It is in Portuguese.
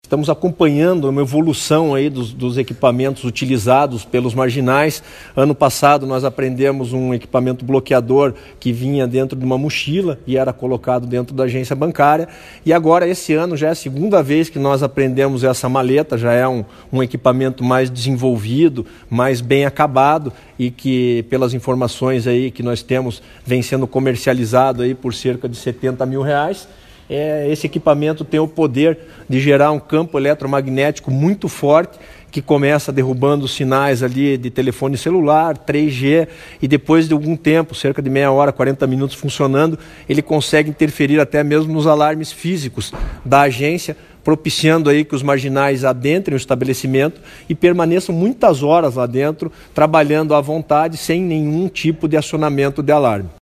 Estamos acompanhando uma evolução aí dos equipamentos utilizados pelos marginais. Ano passado nós aprendemos um equipamento bloqueador que vinha dentro de uma mochila e era colocado dentro da agência bancária. E agora, esse ano, já é a segunda vez que nós aprendemos essa maleta, já é um equipamento mais desenvolvido, mais bem acabado e que, pelas informações aí que nós temos, vem sendo comercializado aí por cerca de R$70 mil. Esse equipamento tem o poder de gerar um campo eletromagnético muito forte, que começa derrubando os sinais ali de telefone celular, 3G, e depois de algum tempo, cerca de meia hora, 40 minutos funcionando, ele consegue interferir até mesmo nos alarmes físicos da agência, propiciando aí que os marginais adentrem o estabelecimento e permaneçam muitas horas lá dentro, trabalhando à vontade, sem nenhum tipo de acionamento de alarme.